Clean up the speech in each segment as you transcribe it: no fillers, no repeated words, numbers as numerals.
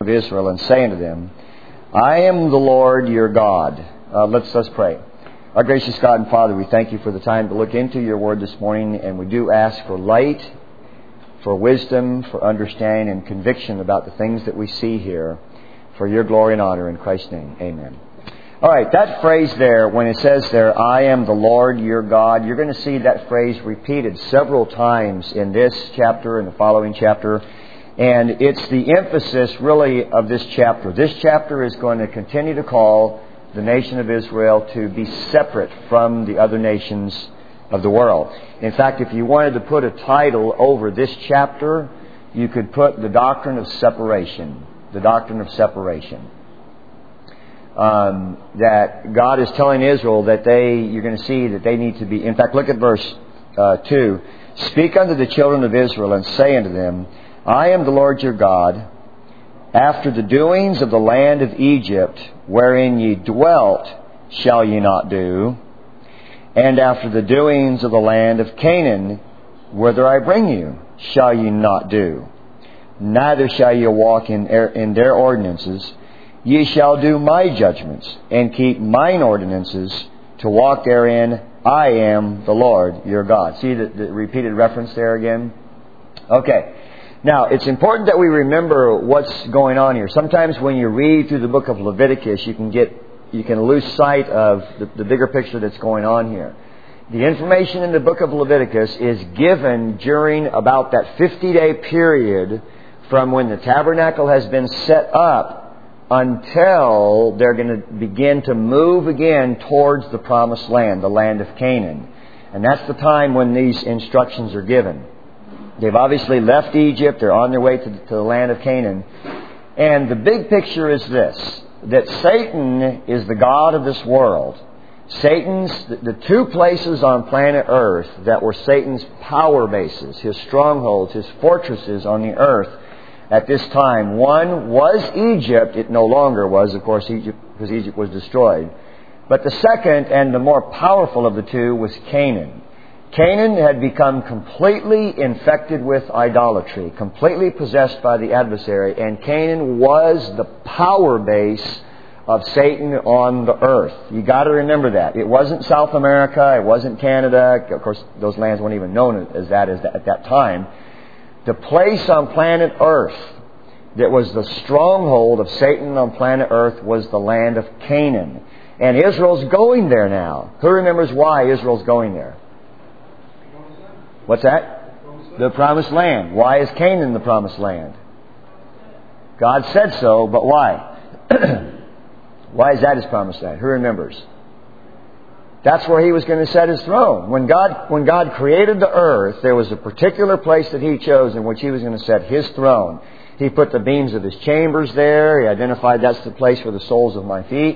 of Israel and say unto them, I am the Lord your God. Let's pray. Our gracious God and Father, we thank you for the time to look into your word this morning, and we do ask for light, for wisdom, for understanding and conviction about the things that we see here, for your glory and honor in Christ's name. Amen. All right, that phrase there, when it says there, I am the Lord your God, you're going to see that phrase repeated several times in this chapter and the following chapter. And it's the emphasis really of this chapter. This chapter is going to continue to call the nation of Israel to be separate from the other nations of the world. In fact, if you wanted to put a title over this chapter, you could put the doctrine of separation. The doctrine of separation. That God is telling Israel that you're going to see that they need to be. In fact, look at verse 2. Speak unto the children of Israel and say unto them, I am the Lord your God. After the doings of the land of Egypt, wherein ye dwelt, shall ye not do. And after the doings of the land of Canaan, whither I bring you, shall ye not do. Neither shall ye walk in their ordinances. Ye shall do my judgments, and keep mine ordinances, to walk therein. I am the Lord your God. See the repeated reference there again? Okay. Now, it's important that we remember what's going on here. Sometimes when you read through the book of Leviticus, you can lose sight of the bigger picture that's going on here. The information in the book of Leviticus is given during about that 50-day period from when the tabernacle has been set up until they're going to begin to move again towards the promised land, the land of Canaan. And that's the time when these instructions are given. They've obviously left Egypt. They're on their way to the land of Canaan. And the big picture is this, that Satan is the god of this world. The two places on planet Earth that were Satan's power bases, his strongholds, his fortresses on the earth at this time. One was Egypt. It no longer was, of course, Egypt, because Egypt was destroyed. But the second and the more powerful of the two was Canaan. Canaan had become completely infected with idolatry, completely possessed by the adversary, and Canaan was the power base of Satan on the earth. You got to remember that. It wasn't South America, it wasn't Canada. Of course, those lands weren't even known as that at that time. The place on planet Earth that was the stronghold of Satan on planet Earth was the land of Canaan. And Israel's going there now. Who remembers why Israel's going there? What's that? The promised land. Why is Canaan the promised land? God said so, but why? Why is that His promised land? Who remembers? That's where He was going to set His throne. When God created the earth, there was a particular place that He chose in which He was going to set His throne. He put the beams of His chambers there. He identified that's the place for the sole of my feet.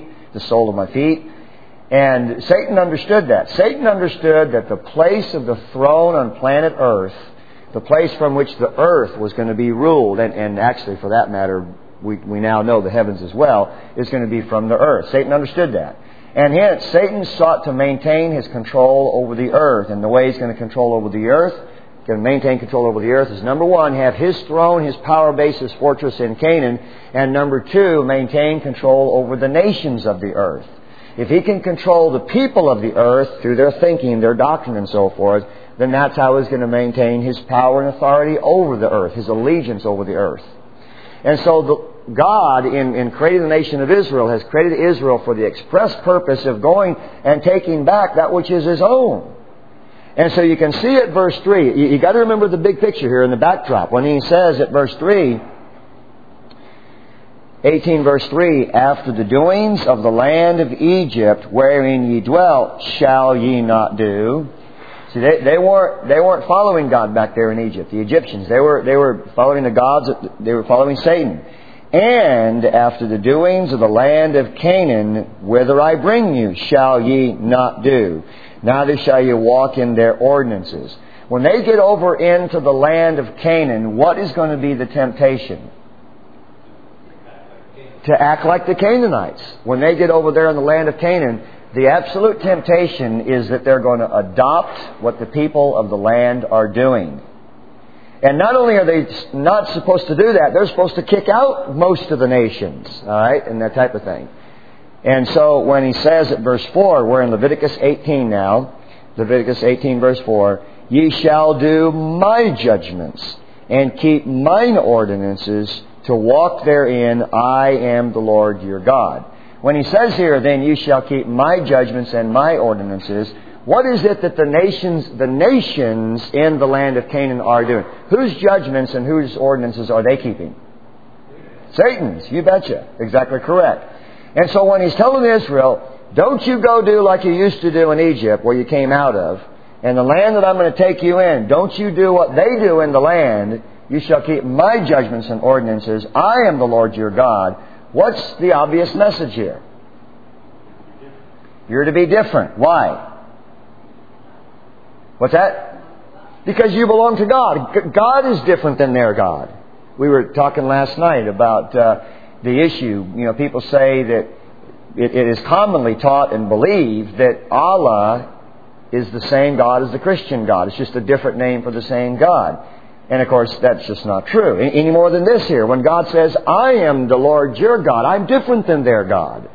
And Satan understood that. Satan understood that the place of the throne on planet Earth, the place from which the earth was going to be ruled, and actually for that matter, we now know the heavens as well, is going to be from the earth. Satan understood that. And hence, Satan sought to maintain his control over the earth. And the way he's going to control over the earth, going to maintain control over the earth, is number one, have his throne, his power base, his fortress in Canaan. And number two, maintain control over the nations of the earth. If he can control the people of the earth through their thinking, their doctrine and so forth, then that's how he's going to maintain his power and authority over the earth, his allegiance over the earth. And so God, in creating the nation of Israel, has created Israel for the express purpose of going and taking back that which is His own. And so you can see at verse 3, you got to remember the big picture here in the backdrop. When He says at verse 3, 18 verse 3, after the doings of the land of Egypt wherein ye dwelt, shall ye not do. See, they weren't following God back there in Egypt. The Egyptians, they were following the gods. They were following Satan. And after the doings of the land of Canaan, whither I bring you, shall ye not do. Neither shall ye walk in their ordinances. When they get over into the land of Canaan, what is going to be the temptation? To act like the Canaanites. When they get over there in the land of Canaan, the absolute temptation is that they're going to adopt what the people of the land are doing. And not only are they not supposed to do that, they're supposed to kick out most of the nations, all right, and that type of thing. And so when he says at verse 4, we're in Leviticus 18 now, Leviticus 18 verse 4, ye shall do my judgments and keep mine ordinances to walk therein. I am the Lord your God. When he says here, then you shall keep my judgments and my ordinances, what is it that the nations in the land of Canaan are doing? Whose judgments and whose ordinances are they keeping? Satan's, you betcha. Exactly correct. And so when he's telling Israel, don't you go do like you used to do in Egypt, where you came out of, and the land that I'm going to take you in, don't you do what they do in the land. You shall keep my judgments and ordinances. I am the Lord your God. What's the obvious message here? You're to be different. Why? What's that? Because you belong to God. God is different than their God. We were talking last night about the issue. You know, people say that it is commonly taught and believed that Allah is the same God as the Christian God. It's just a different name for the same God. And of course, that's just not true. Any more than this here. When God says, I am the Lord your God, I'm different than their God.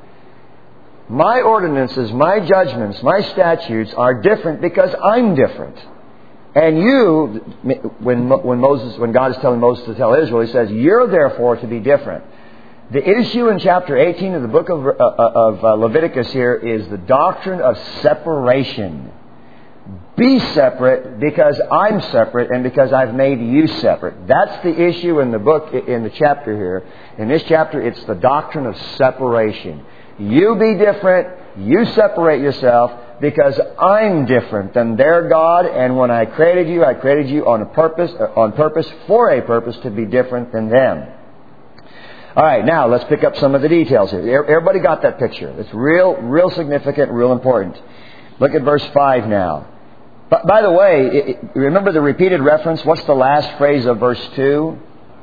My ordinances, my judgments, my statutes are different because I'm different. And you, when God is telling Moses to tell Israel, he says, you're therefore to be different. The issue in chapter 18 of the book of Leviticus here is the doctrine of separation. Be separate because I'm separate and because I've made you separate. That's the issue in the book, in the chapter here. In this chapter, it's the doctrine of separation. You be different, you separate yourself because I'm different than their God, and when I created you on purpose for a purpose to be different than them. All right, now let's pick up some of the details here. Everybody got that picture? It's real significant, real important. Look at verse 5 now. But by the way, remember the repeated reference? What's the last phrase of verse 2?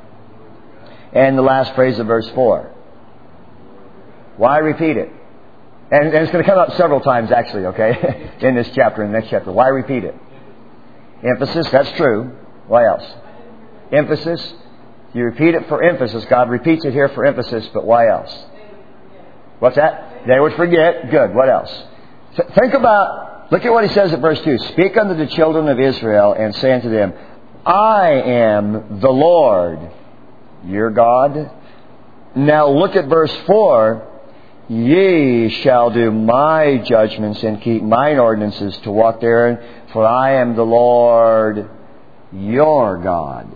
And the last phrase of verse 4? Why repeat it? And it's going to come up several times actually, okay? in this chapter, in the next chapter. Why repeat it? Emphasis, that's true. Why else? Emphasis. You repeat it for emphasis. God repeats it here for emphasis, but why else? What's that? They would forget. Good. What else? Think about, look at what he says at verse 2. Speak unto the children of Israel and say unto them, I am the Lord your God. Now look at verse 4. Ye shall do my judgments and keep mine ordinances to walk therein, for I am the Lord your God.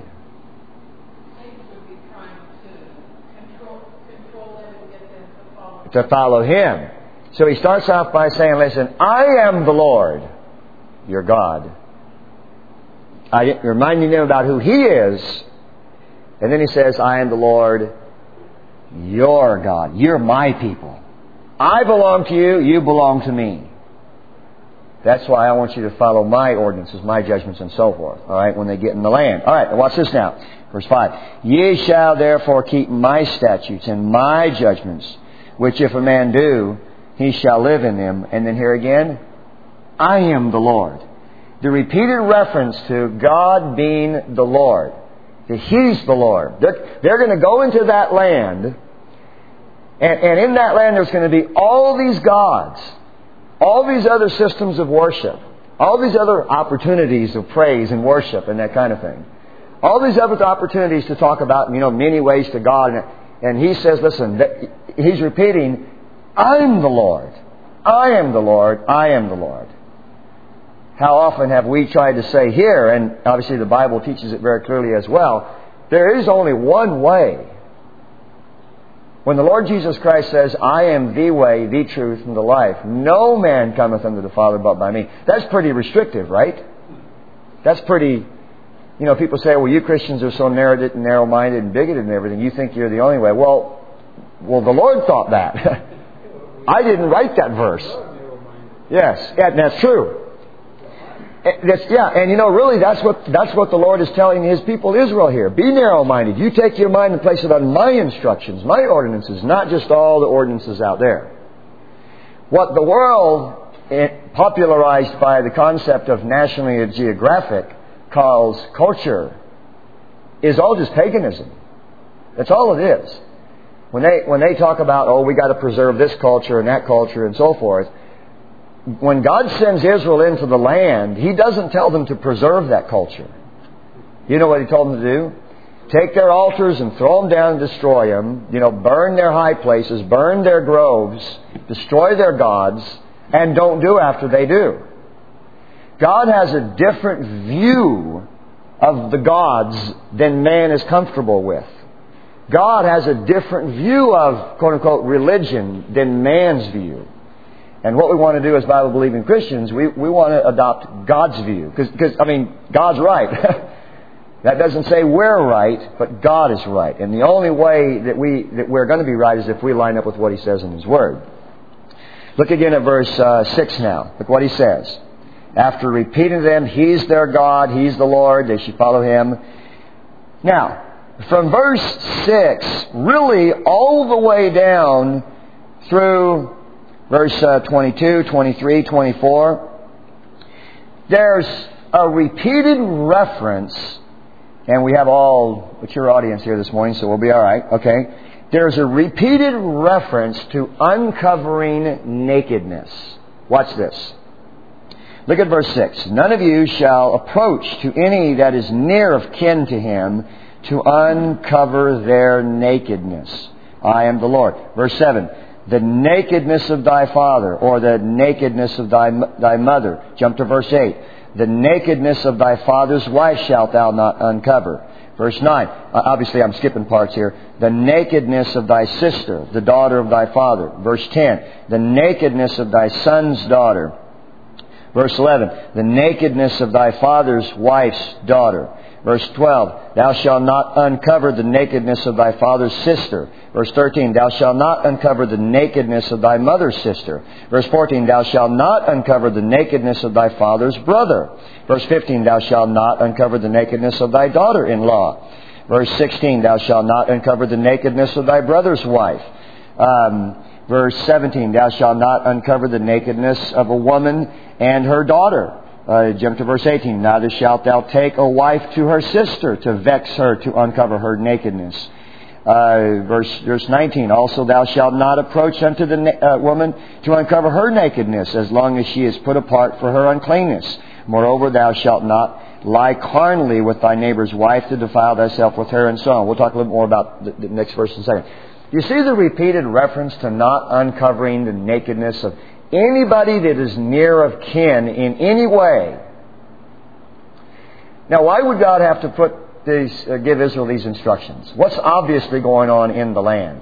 To follow Him. So he starts off by saying, listen, I am the Lord, your God. Reminding them about who He is. And then he says, I am the Lord, your God. You're my people. I belong to you, you belong to me. That's why I want you to follow my ordinances, my judgments, and so forth. All right, when they get in the land. All right, watch this now. Verse 5. Ye shall therefore keep my statutes and my judgments, which if a man do, he shall live in them. And then here again, I am the Lord. The repeated reference to God being the Lord. That He's the Lord. They're going to go into that land, and in that land there's going to be all these gods, all these other systems of worship, all these other opportunities of praise and worship and that kind of thing. All these other opportunities to talk about, many ways to God. And he says, listen, he's repeating, I'm the Lord. I am the Lord. I am the Lord. How often have we tried to say here, and obviously the Bible teaches it very clearly as well, there is only one way. When the Lord Jesus Christ says, I am the way, the truth, and the life, no man cometh unto the Father but by me. That's pretty restrictive, right? That's pretty... people say, well, you Christians are so narrow-minded and bigoted and everything. You think you're the only way. Well, the Lord thought that. I didn't write that verse. Yes, and that's true. Really that's what the Lord is telling His people Israel here. Be narrow-minded. You take your mind and place it on my instructions, my ordinances, not just all the ordinances out there. What the world, popularized by the concept of National Geographic, calls culture is all just paganism. That's all it is. When they talk about, we got to preserve this culture and that culture and so forth, when God sends Israel into the land, He doesn't tell them to preserve that culture. You know what He told them to do? Take their altars and throw them down and destroy them. Burn their high places, burn their groves, destroy their gods, and don't do after they do. God has a different view of the gods than man is comfortable with. God has a different view of, quote-unquote, religion than man's view. And what we want to do as Bible-believing Christians, we want to adopt God's view. Because God's right. That doesn't say we're right, but God is right. And the only way that we're going to be right is if we line up with what He says in His Word. Look again at verse 6 now. Look what He says. After repeating to them, He's their God, He's the Lord, they should follow Him. Now, from verse 6, really all the way down through verse 22, 23, 24, there's a repeated reference, and we have all mature audience here this morning, so we'll be all right, okay? There's a repeated reference to uncovering nakedness. Watch this. Look at verse 6. None of you shall approach to any that is near of kin to him to uncover their nakedness. I am the Lord. Verse 7. The nakedness of thy father, or the nakedness of thy mother. Jump to verse 8. The nakedness of thy father's wife shalt thou not uncover. Verse 9. Obviously, I'm skipping parts here. The nakedness of thy sister, the daughter of thy father. Verse 10. The nakedness of thy son's daughter. Verse 11. The nakedness of thy father's wife's daughter. Verse 12. Thou shalt not uncover the nakedness of thy father's sister. Verse 13. Thou shalt not uncover the nakedness of thy mother's sister. Verse 14. Thou shalt not uncover the nakedness of thy father's brother. Verse 15. Thou shalt not uncover the nakedness of thy daughter-in-law. Verse 16. Thou shalt not uncover the nakedness of thy brother's wife. Verse 17. Thou shalt not uncover the nakedness of a woman and her daughter. Jump to verse 18. Neither shalt thou take a wife to her sister to vex her, to uncover her nakedness. Verse 19. Also thou shalt not approach unto the woman to uncover her nakedness, as long as she is put apart for her uncleanness. Moreover, thou shalt not lie carnally with thy neighbor's wife to defile thyself with her, and so on. We'll talk a little more about the next verse in a second. You see the repeated reference to not uncovering the nakedness of anybody that is near of kin in any way. Now, why would God have to give Israel these instructions? What's obviously going on in the land?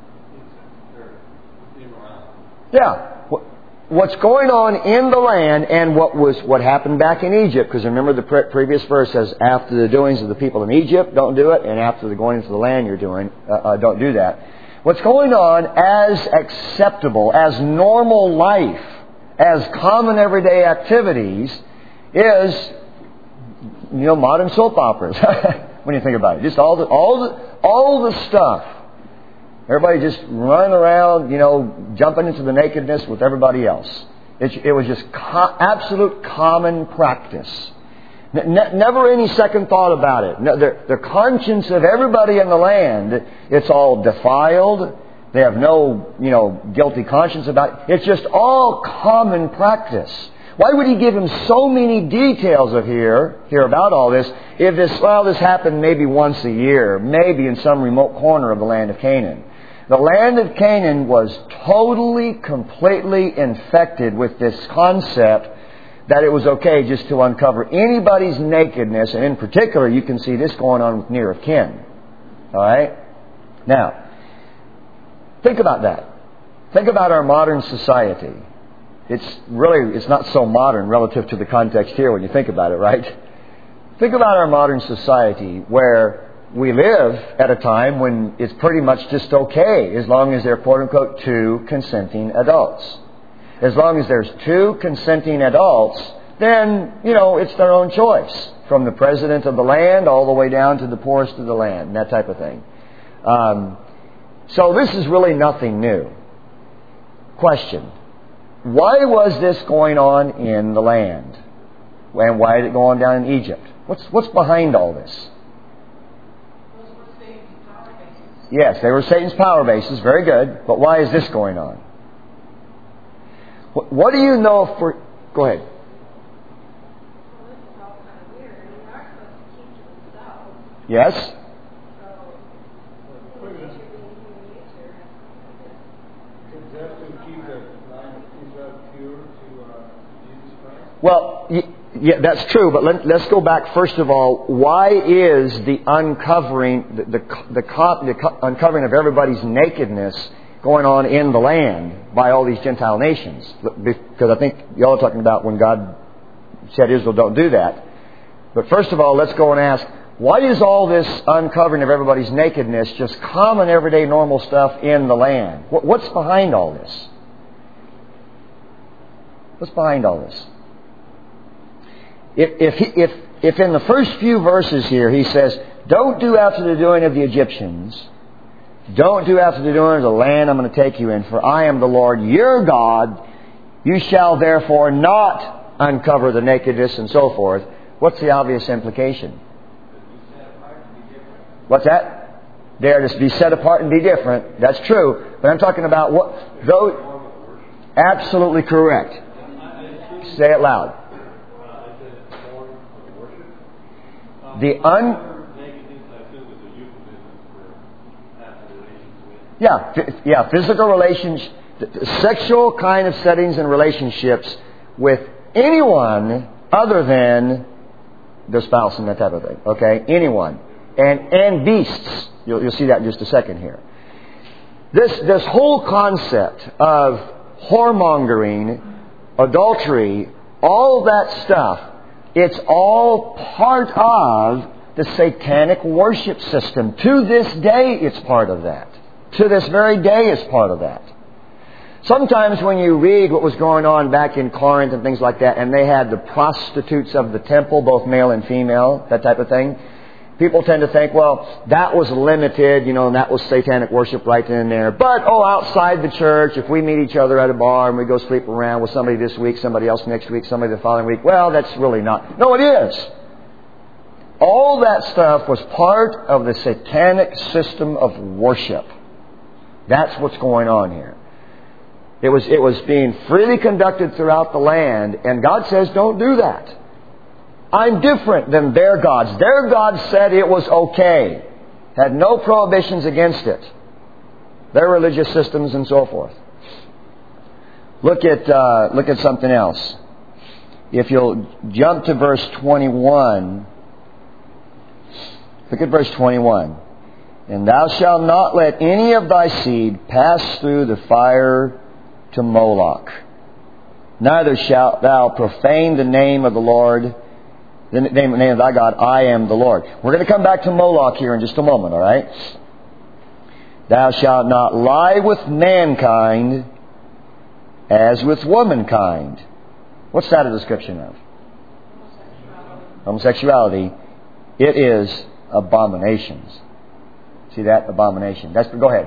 Yeah. What's going on in the land and what happened back in Egypt. Because remember the previous verse says, after the doings of the people in Egypt, don't do it. And after the going into the land, don't do that. What's going on as acceptable, as normal life, as common everyday activities is, modern soap operas. When you think about it, just all the stuff. Everybody just running around, jumping into the nakedness with everybody else. It was just absolute common practice. Never any second thought about it. No, the conscience of everybody in the land, it's all defiled. They have no, guilty conscience about it. It's just all common practice. Why would He give him so many details here about all this, if this happened maybe once a year, maybe in some remote corner of the land of Canaan? The land of Canaan was totally, completely infected with this concept that it was okay just to uncover anybody's nakedness, and in particular, you can see this going on with near of kin. All right? Now, think about that. Think about our modern society. It's not so modern relative to the context here when you think about it, right? Think about our modern society where we live at a time when it's pretty much just okay as long as they're, quote-unquote, two consenting adults. As long as there's two consenting adults, then, it's their own choice. From the president of the land all the way down to the poorest of the land, and that type of thing. So this is really nothing new. Question. Why was this going on in the land? And why did it go on down in Egypt? What's behind all this? Yes, they were Satan's power bases. Very good. But why is this going on? What do you know for... Go ahead. Yes? Well, yeah, that's true, but let's go back first of all. Why is the uncovering, the uncovering of everybody's nakedness going on in the land by all these Gentile nations? Because I think y'all are talking about when God said Israel don't do that. But first of all, let's go and ask, why is all this uncovering of everybody's nakedness just common, everyday, normal stuff in the land? What's behind all this? What's behind all this? If in the first few verses here he says, don't do after the doing of the Egyptians, don't do after the doing of the land I'm going to take you in, for I am the Lord your God, you shall therefore not uncover the nakedness and so forth. What's the obvious implication? What's that? They are to be set apart and be different. That's true. But I'm talking about what... Though, absolutely correct. Say it loud. Physical relations, sexual kind of settings and relationships with anyone other than the spouse and that type of thing. Okay? Anyone. And beasts. You'll see that in just a second here. This whole concept of whoremongering, adultery, all that stuff, it's all part of the satanic worship system. To this day, it's part of that. To this very day, it's part of that. Sometimes when you read what was going on back in Corinth and things like that, and they had the prostitutes of the temple, both male and female, that type of thing, people tend to think, well, that was limited, and that was satanic worship right then and there. But, outside the church, if we meet each other at a bar and we go sleep around with somebody this week, somebody else next week, somebody the following week, well, that's really not. No, it is. All that stuff was part of the satanic system of worship. That's what's going on here. It was being freely conducted throughout the land, and God says, don't do that. I'm different than their gods. Their gods said it was okay. Had no prohibitions against it. Their religious systems and so forth. Look at something else. If you'll jump to verse 21. Look at verse 21. And thou shalt not let any of thy seed pass through the fire to Moloch. Neither shalt thou profane the name of the Lord, the name of thy God. I am the Lord. We're going to come back to Moloch here in just a moment, all right? Thou shalt not lie with mankind as with womankind. What's that a description of? Homosexuality. It is abominations. See that? Abomination. Go ahead.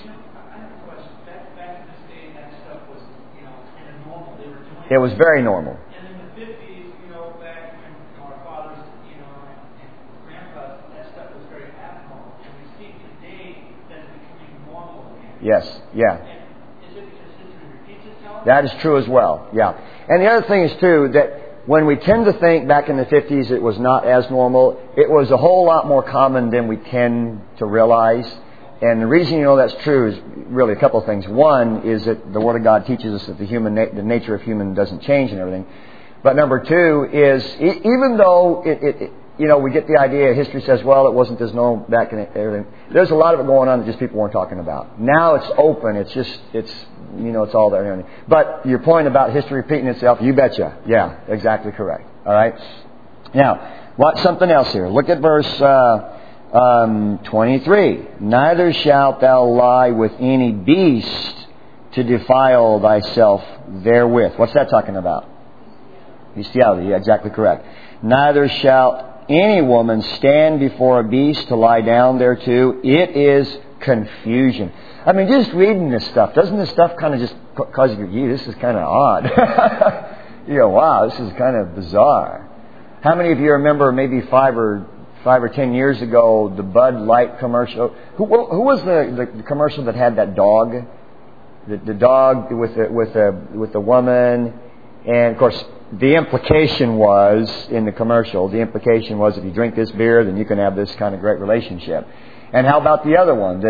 It was very normal. And in the 50s, back when our fathers, and grandpas, that stuff was very abnormal. And we see today that it's becoming normal again. Yes, yeah. And is it because history repeats itself? That is true as well, yeah. And the other thing is, too, that when we tend to think back in the 50s it was not as normal, it was a whole lot more common than we tend to realize. And the reason that's true is really a couple of things. One is that the Word of God teaches us that the nature of human doesn't change and everything. But number two is, even though we get the idea, history says, well, it wasn't as normal back in everything. There's a lot of it going on that just people weren't talking about. Now it's open. It's all there and everything. But your point about history repeating itself, you betcha. Yeah, exactly correct. All right. Now, something else here. Look at verse 23. Neither shalt thou lie with any beast to defile thyself therewith. What's that talking about? Bestiality. Yeah, exactly correct. Neither shalt any woman stand before a beast to lie down thereto. It is confusion. I mean, just reading this stuff, doesn't this stuff kind of just cause you to go, this is kind of odd. Wow, this is kind of bizarre. How many of you remember maybe 5 or 5 or 10 years ago, the Bud Light commercial. Who was the commercial that had that dog? The dog with the woman, and of course the implication was in the commercial. The implication was if you drink this beer, then you can have this kind of great relationship. And how about the other one?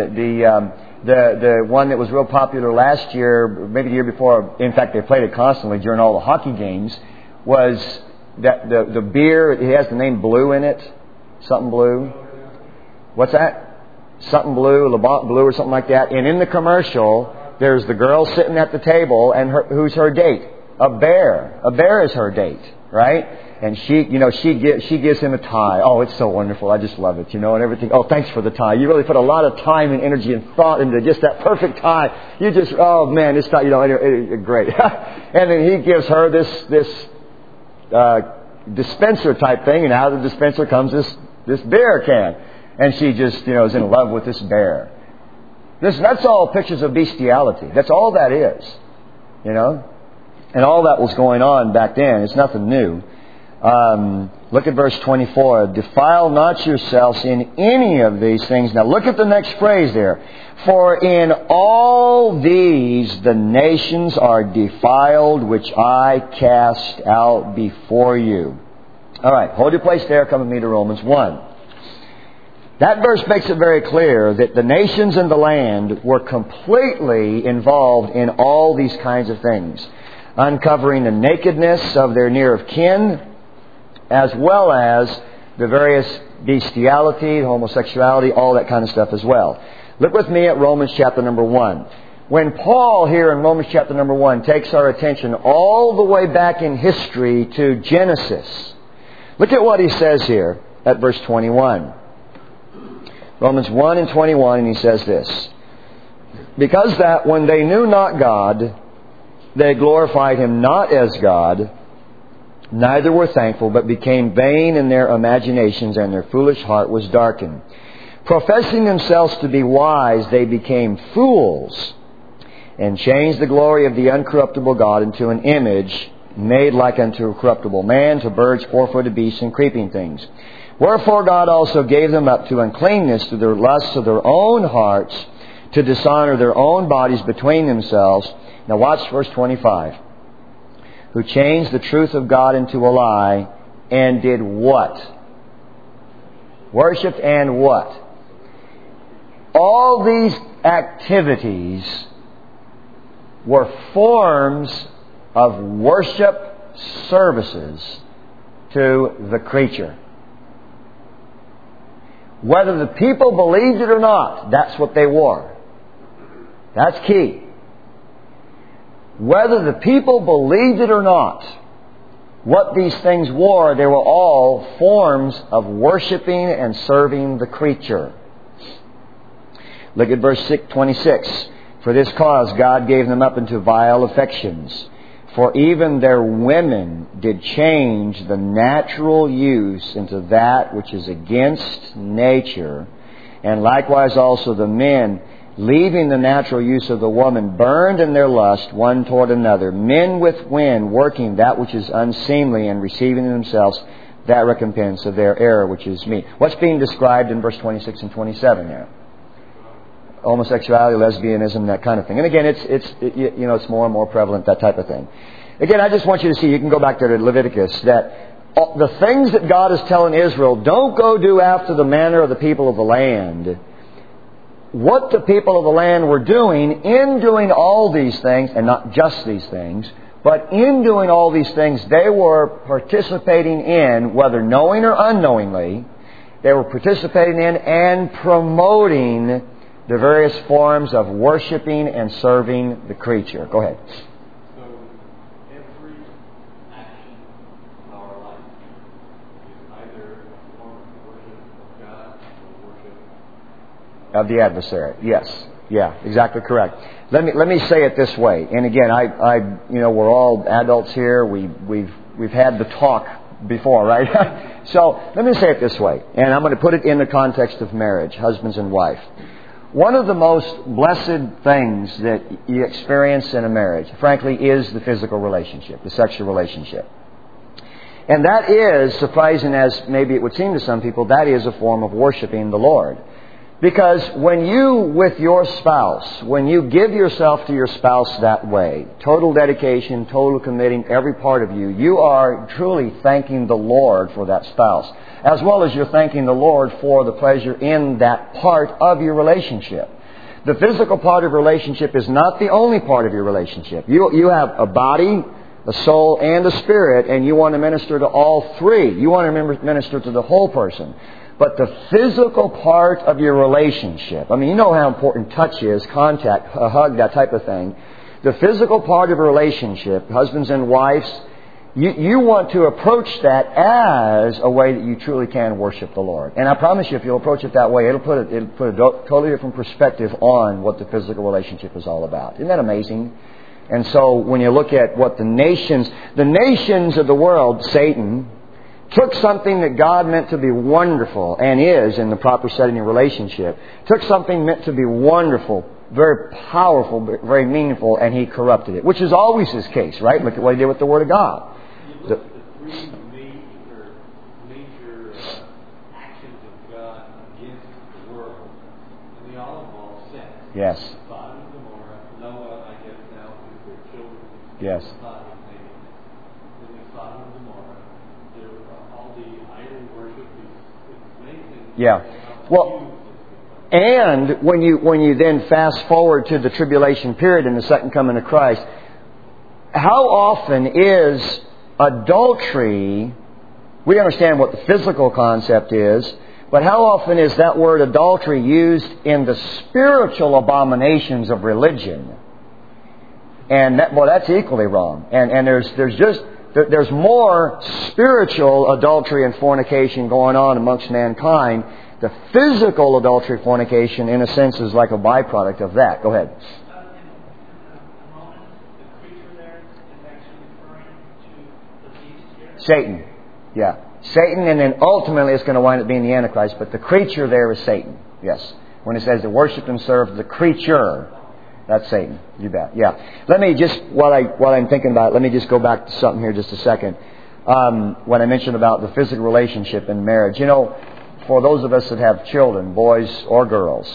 The one that was real popular last year, maybe the year before. In fact, they played it constantly during all the hockey games. Was that the beer? It has the name Blue in it. Something Blue. What's that? Something Blue, Lebant Blue, or something like that. And in the commercial, there's the girl sitting at the table, and who's her date? A bear. A bear is her date, right? And she gives him a tie. Oh, it's so wonderful. I just love it, and everything. Oh, thanks for the tie. You really put a lot of time and energy and thought into just that perfect tie. You just, oh man, this tie, great. And then he gives her this dispenser type thing, and out of the dispenser comes this beer can. And she just, is in love with this bear. That's all pictures of bestiality. That's all that is, And all that was going on back then. It's nothing new. Look at verse 24. Defile not yourselves in any of these things. Now look at the next phrase there. For in all these the nations are defiled, which I cast out before you. All right, hold your place there. Come with me to Romans 1. That verse makes it very clear that the nations and the land were completely involved in all these kinds of things, uncovering the nakedness of their near of kin, as well as the various bestiality, homosexuality, all that kind of stuff as well. Look with me at Romans chapter number 1. When Paul here in Romans chapter number 1 takes our attention all the way back in history to Genesis, look at what he says here at verse 21. Romans 1 and 21, and he says this. Because that when they knew not God, they glorified Him not as God, neither were thankful, but became vain in their imaginations, and their foolish heart was darkened. Professing themselves to be wise, they became fools, and changed the glory of the uncorruptible God into an image made like unto a corruptible man, to birds, four-footed beasts, and creeping things. Wherefore God also gave them up to uncleanness through their lusts of their own hearts, to dishonor their own bodies between themselves. Now watch verse 25. Who changed the truth of God into a lie, and did what? Worshipped and what? All these activities were forms of worship services to the creature. Whether the people believed it or not, that's what they were. That's key. Whether the people believed it or not, what these things were, they were all forms of worshiping and serving the creature. Look at verse 26. For this cause God gave them up into vile affections. For even their women did change the natural use into that which is against nature. And likewise also the men, leaving the natural use of the woman, burned in their lust one toward another, men with wind, working that which is unseemly, and receiving in themselves that recompense of their error which is meet. What's being described in verse 26 and 27 there? Homosexuality, lesbianism, that kind of thing. And again, it's more and more prevalent, that type of thing. Again, I just want you to see, you can go back to Leviticus, that the things that God is telling Israel, don't go do after the manner of the people of the land. What the people of the land were doing in doing all these things, and not just these things, but in doing all these things, they were participating in, whether knowing or unknowingly, they were participating in and promoting the various forms of worshiping and serving the creature. Go ahead. So, every action in our life is either a form of worship of God or worship of the adversary. Yes. Yeah, exactly correct. Let me say it this way. And again, we're all adults here. We've had the talk before, right? So, let me say it this way. And I'm going to put it in the context of marriage, husbands and wife. One of the most blessed things that you experience in a marriage, frankly, is the physical relationship, the sexual relationship. And that is, surprising as maybe it would seem to some people, that is a form of worshiping the Lord. Because when you, with your spouse, when you give yourself to your spouse that way, total dedication, total committing every part of you, you are truly thanking the Lord for that spouse, as well as you're thanking the Lord for the pleasure in that part of your relationship. The physical part of your relationship is not the only part of your relationship. You have a body, a soul, and a spirit, and you want to minister to all three. You want to minister to the whole person. But the physical part of your relationship, I mean, you know how important touch is, contact, a hug, that type of thing. The physical part of a relationship, husbands and wives, you want to approach that as a way that you truly can worship the Lord. And I promise you, if you'll approach it that way, it'll put a totally different perspective on what the physical relationship is all about. Isn't that amazing? And so when you look at what the nations of the world, Satan, took something that God meant to be wonderful, and is in the proper setting of relationship, took something meant to be wonderful, very powerful, very meaningful, and he corrupted it, which is always his case, right? Look at what he did with the Word of God. The three major actions of God against the world in the Olive sense. Yes. Sodom and Gomorrah, Noah, I guess now, with their children. Yes. Sodom, maybe. Then the Sodom and Gomorrah. There were all the idol worship. It's amazing. Yeah. Well, and when you then fast forward to the tribulation period and the second coming of Christ, how often is adultery, we understand what the physical concept is, but how often is that word adultery used in the spiritual abominations of religion? And that's equally wrong. And there's more spiritual adultery and fornication going on amongst mankind. The physical adultery, fornication, in a sense, is like a byproduct of that. Go ahead. Satan. Yeah. Satan, and then ultimately it's going to wind up being the Antichrist, but the creature there is Satan. Yes. When it says to worship and serve the creature, that's Satan. You bet. Yeah. Let me just, while I'm thinking about it, let me just go back to something here just a second. When I mentioned about the physical relationship in marriage. You know, for those of us that have children, boys or girls,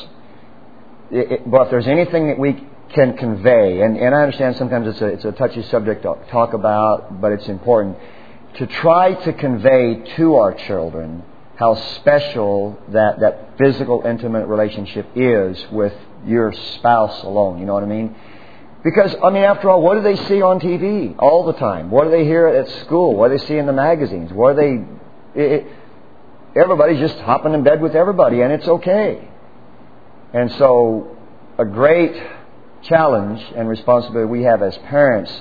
but if there's anything that we can convey, and I understand sometimes it's a touchy subject to talk about, but it's important, to try to convey to our children how special that physical, intimate relationship is with your spouse alone. You know what I mean? Because, I mean, after all, what do they see on TV all the time? What do they hear at school? What do they see in the magazines? What do they... everybody's just hopping in bed with everybody, and it's okay. And so, a great challenge and responsibility we have as parents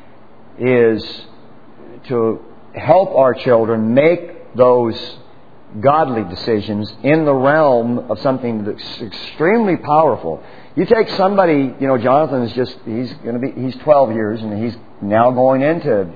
is to help our children make those godly decisions in the realm of something that's extremely powerful. You take somebody, you know, Jonathan is he's 12 years and he's now going into,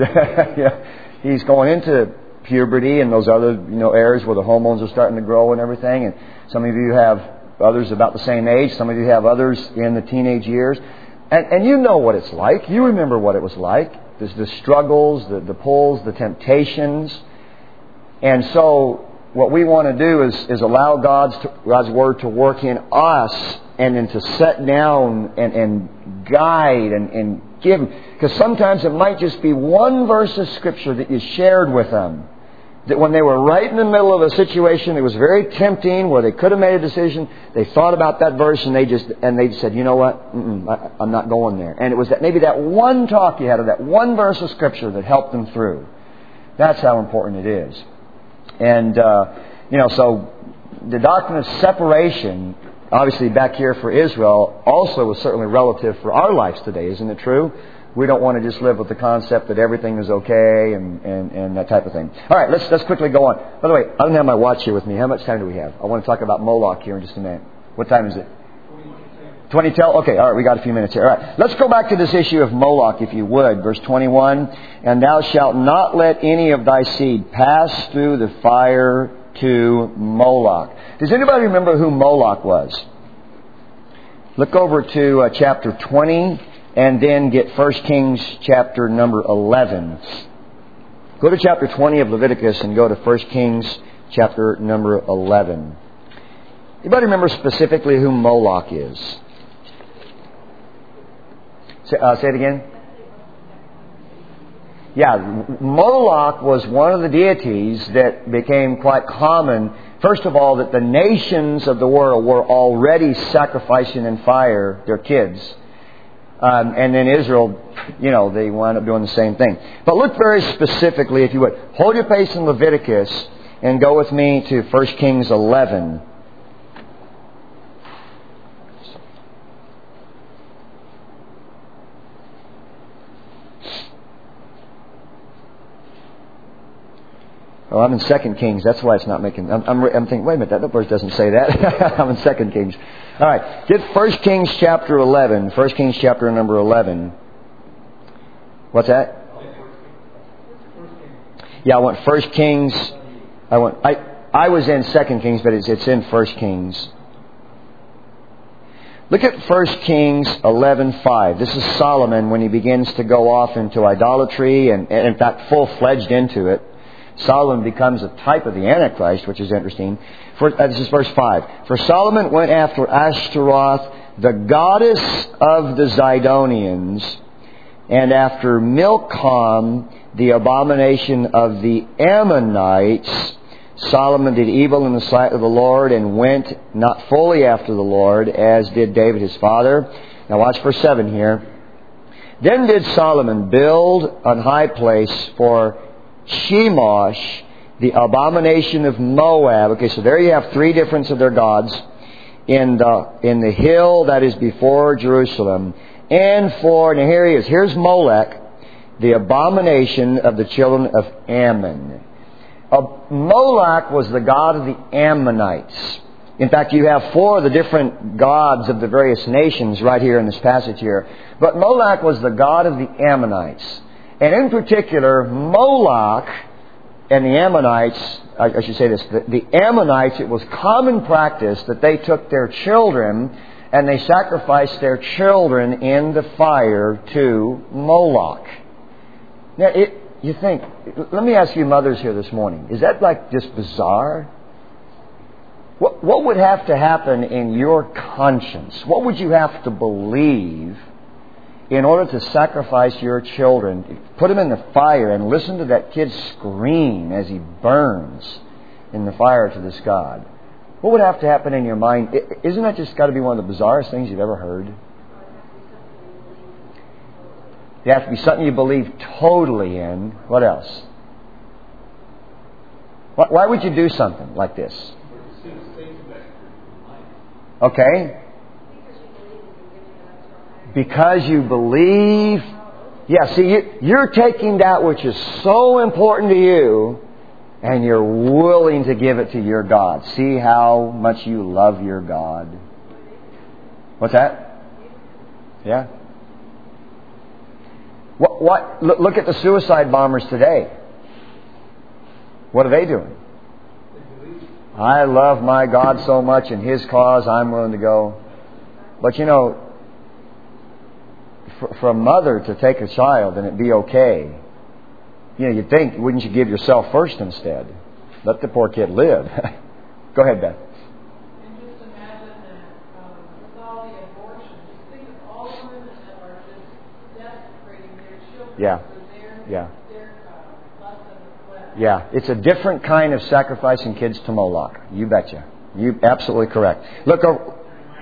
he's going into puberty and those other, areas where the hormones are starting to grow and everything. And some of you have others about the same age. Some of you have others in the teenage years. And you know what it's like. You remember what it was like. There's the struggles, the pulls, the temptations. And so what we want to do is allow God's Word to work in us and then to set down and guide and give them. Because sometimes it might just be one verse of Scripture that you shared with them. That when they were right in the middle of a situation that was very tempting, where they could have made a decision, they thought about that verse and they said, you know what, I'm not going there. And it was maybe that one talk you had of that one verse of Scripture that helped them through. That's how important it is. And, so the doctrine of separation, obviously back here for Israel, also was certainly relative for our lives today, isn't it true? We don't want to just live with the concept that everything is okay and that type of thing. All right, let's quickly go on. By the way, I don't have my watch here with me. How much time do we have? I want to talk about Moloch here in just a minute. What time is it? 20 till? Okay, all right, we got a few minutes here. All right, let's go back to this issue of Moloch, if you would. Verse 21, and thou shalt not let any of thy seed pass through the fire to Moloch. Does anybody remember who Moloch was? Look over to chapter 20 and then get 1 Kings chapter number 11. Go to chapter 20 of Leviticus and go to 1 Kings chapter number 11. Anybody remember specifically who Moloch is? Say it again. Yeah, Moloch was one of the deities that became quite common. First of all, that the nations of the world were already sacrificing in fire their kids. And then Israel, they wound up doing the same thing. But look very specifically, if you would. Hold your pace in Leviticus and go with me to 1 Kings 11. Oh, I'm in 2 Kings. That's why it's not making... I'm thinking, wait a minute, that verse doesn't say that. I'm in 2 Kings. All right. Get 1 Kings chapter 11. 1 Kings chapter number 11. What's that? Yeah, I want 1 Kings... I was in 2 Kings, but it's in 1 Kings. Look at 1 Kings 11:5. This is Solomon when he begins to go off into idolatry and in fact, full-fledged into it. Solomon becomes a type of the Antichrist, which is interesting. This is verse 5. For Solomon went after Ashtaroth, the goddess of the Zidonians, and after Milcom, the abomination of the Ammonites. Solomon did evil in the sight of the Lord and went not fully after the Lord, as did David his father. Now watch verse 7 here. Then did Solomon build an high place for Chemosh, the abomination of Moab. Okay, so there you have three different of their gods in the hill that is before Jerusalem. And now here he is. Here's Molech, the abomination of the children of Ammon. Moloch was the god of the Ammonites. In fact, you have four of the different gods of the various nations right here in this passage here. But Moloch was the god of the Ammonites. And in particular, Moloch and the Ammonites, I should say this, the Ammonites, it was common practice that they took their children and they sacrificed their children in the fire to Moloch. Now, you think, let me ask you mothers here this morning, is that like just bizarre? What would have to happen in your conscience? What would you have to believe in order to sacrifice your children? Put them in the fire and listen to that kid scream as he burns in the fire to this God. What would have to happen in your mind? Isn't that just got to be one of the bizarrest things you've ever heard? It has to be something you believe totally in. What else? Why would you do something like this? Okay? Because you believe. Yeah, see, you're taking that which is so important to you and you're willing to give it to your God. See how much you love your God. What's that? Yeah. Look at the suicide bombers today. What are they doing? I love my God so much in His cause, I'm willing to go. But for a mother to take a child and it be okay, you'd think, wouldn't you give yourself first instead? Let the poor kid live. Go ahead, Beth. And just imagine that with all the abortions, just think of all the women that are just desecrating their children. Yeah. Their lust of the flesh. Yeah, it's a different kind of sacrificing kids to Moloch. You betcha. You're absolutely correct. Look over.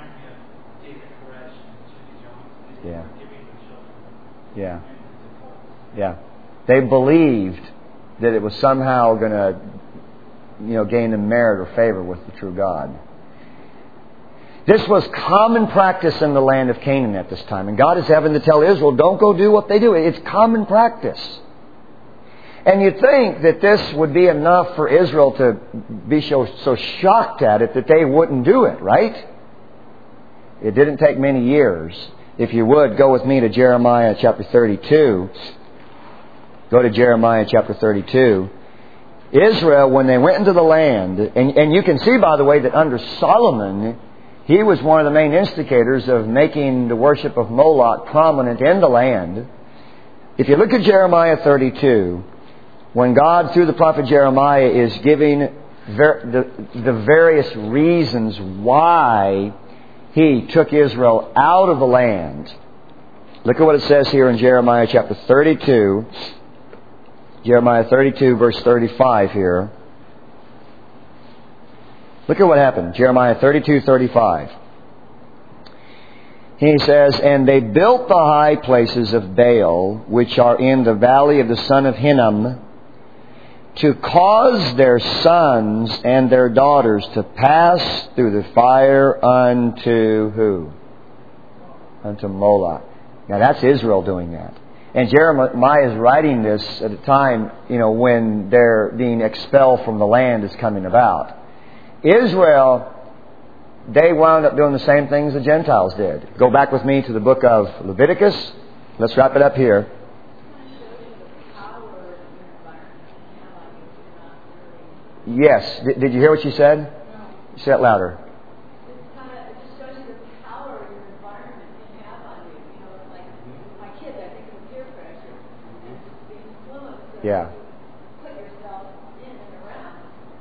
Yeah. Yeah. Yeah. They believed that it was somehow going to, gain them merit or favor with the true God. This was common practice in the land of Canaan at this time. And God is having to tell Israel, don't go do what they do. It's common practice. And you'd think that this would be enough for Israel to be so shocked at it that they wouldn't do it, right? It didn't take many years. If you would, go with me to Jeremiah chapter 32. Go to Jeremiah chapter 32. Israel, when they went into the land, and you can see, by the way, that under Solomon, he was one of the main instigators of making the worship of Moloch prominent in the land. If you look at Jeremiah 32, when God, through the prophet Jeremiah, is giving the various reasons why He took Israel out of the land. Look at what it says here in Jeremiah chapter 32. Jeremiah 32, verse 35 here. Look at what happened. Jeremiah 32:35. He says, "And they built the high places of Baal, which are in the valley of the son of Hinnom, to cause their sons and their daughters to pass through the fire unto" who? Unto Moloch. Now that's Israel doing that. And Jeremiah is writing this at a time, when they're being expelled from the land is coming about. Israel, they wound up doing the same things the Gentiles did. Go back with me to the book of Leviticus. Let's wrap it up here. Yes. Did you hear what she said? No. Say it louder. It just shows you the power your environment can have on you. It's like my kids, I think of peer pressure and just the influence that Yeah. you put yourself in and around.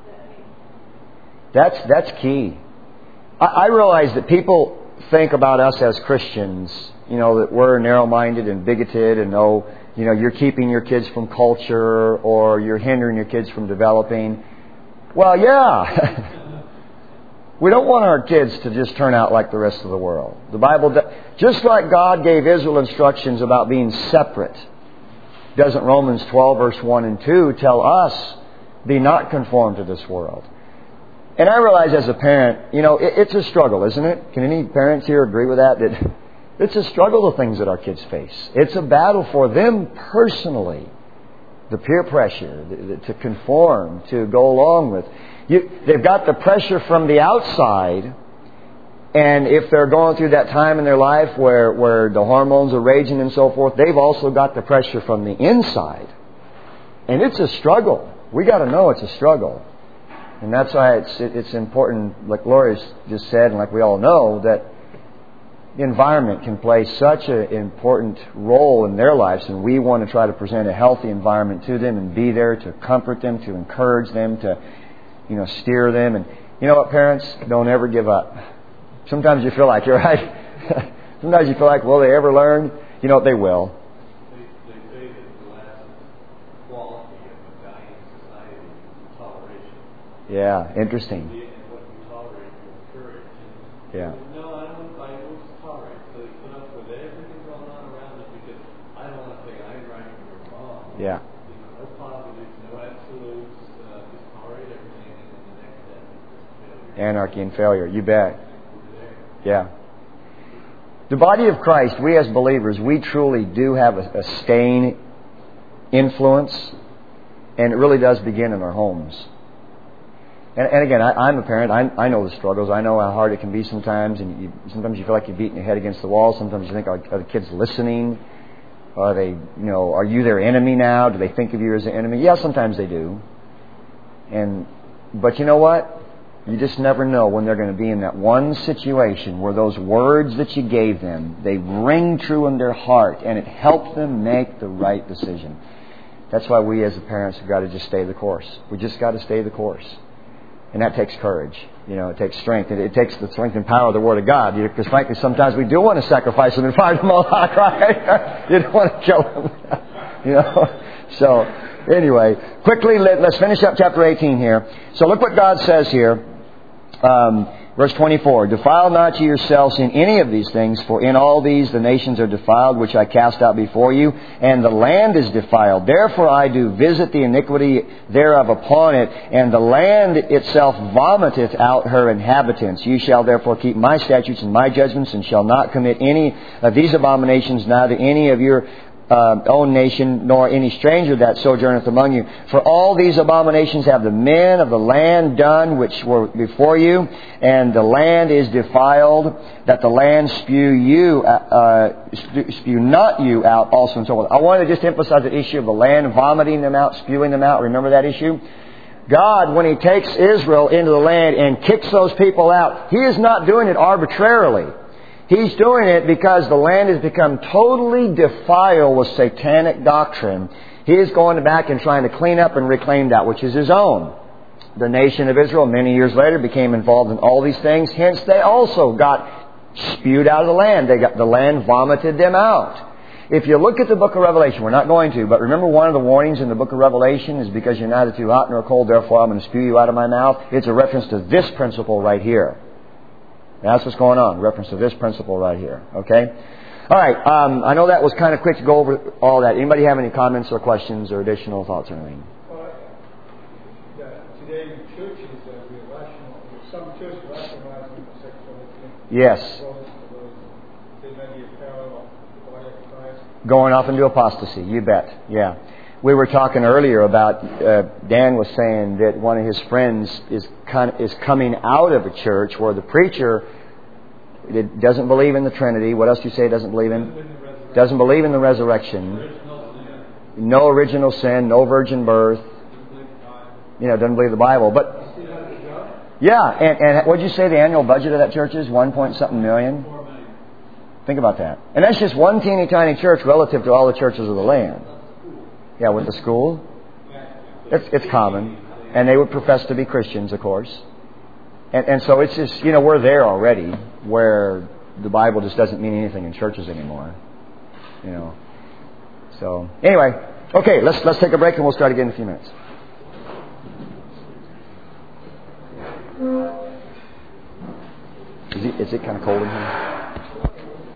That's key. I realize that people think about us as Christians, that we're narrow-minded and bigoted and you're keeping your kids from culture or you're hindering your kids from developing. Well, yeah. We don't want our kids to just turn out like the rest of the world. The Bible, just like God gave Israel instructions about being separate, doesn't Romans 12, verse 1 and 2 tell us, be not conformed to this world? And I realize as a parent, it's a struggle, isn't it? Can any parents here agree with that? That it's a struggle, the things that our kids face. It's a battle for them personally. The peer pressure, to conform, to go along with. They've got the pressure from the outside, and if they're going through that time in their life where the hormones are raging and so forth, they've also got the pressure from the inside. And it's a struggle. We got to know it's a struggle. And that's why it's important, like Lori's just said, and like we all know, that the environment can play such an important role in their lives, and we want to try to present a healthy environment to them and be there to comfort them, to encourage them, to steer them. And you know what, parents? Don't ever give up. Sometimes you feel like you're right. Sometimes you feel like, will they ever learn? They will. They say that the last quality of a dying society is toleration. Yeah, interesting. And what you tolerate will encourage. Yeah. No, I don't tolerate. So they put up with everything going on around us because I don't want to say I'm right and you're wrong. Yeah. No positives, no absolutes, just tolerate everything, and then the next step is just failure. Anarchy and failure. You bet. Yeah. The body of Christ, we as believers, we truly do have a staying influence, and it really does begin in our homes. And again, I'm a parent. I know the struggles. I know how hard it can be sometimes, and sometimes you feel like you're beating your head against the wall. Sometimes you think, are the kids listening? Are they, are you their enemy now? Do they think of you as an enemy? Yeah, sometimes they do. But you know what? You just never know when they're going to be in that one situation where those words that you gave them, they ring true in their heart, and it helps them make the right decision. That's why we as the parents have got to just stay the course. We just got to stay the course. And that takes courage. It takes strength. It takes the strength and power of the Word of God. Because frankly, sometimes we do want to sacrifice them and fire them all out, right? You don't want to kill them. So, anyway, quickly, let's finish up chapter 18 here. So look what God says here. Verse 24, defile not ye yourselves in any of these things, for in all these the nations are defiled, which I cast out before you, and the land is defiled. Therefore I do visit the iniquity thereof upon it, and the land itself vomiteth out her inhabitants. You shall therefore keep my statutes and my judgments, and shall not commit any of these abominations, neither any of your own nation, nor any stranger that sojourneth among you. For all these abominations have the men of the land done, which were before you, and the land is defiled, that the land spew not you out also, and so on. I want to just emphasize the issue of the land vomiting them out, spewing them out. Remember that issue? God, when He takes Israel into the land and kicks those people out, He is not doing it arbitrarily. He's doing it because the land has become totally defiled with satanic doctrine. He is going back and trying to clean up and reclaim that which is His own. The nation of Israel, many years later, became involved in all these things. Hence, they also got spewed out of the land. The land vomited them out. If you look at the book of Revelation, we're not going to, but remember one of the warnings in the book of Revelation is because you're neither too hot nor cold, therefore I'm going to spew you out of my mouth. It's a reference to this principle right here. That's what's going on. Reference to this principle right here. Okay? All right. I know that was kind of quick to go over all that. Anybody have any comments or questions or additional thoughts or anything? Today in churches, some churches rationalizing sexuality. Yes. There may be a parallel to the body of Christ. Going off into apostasy. You bet. Yeah. We were talking earlier about, Dan was saying that one of his friends is coming out of a church where the preacher doesn't believe in the Trinity. What else do you say he doesn't believe in? Doesn't believe in the resurrection. No original sin, no virgin birth. Doesn't believe the Bible. But yeah, and what did you say the annual budget of that church is? 1-point-something million? Think about that. And that's just one teeny tiny church relative to all the churches of the land. Yeah, with the school. It's common. And they would profess to be Christians, of course. And so it's just, we're there already where the Bible just doesn't mean anything in churches anymore. So, anyway. Okay, let's take a break and we'll start again in a few minutes. Is it kind of cold in here?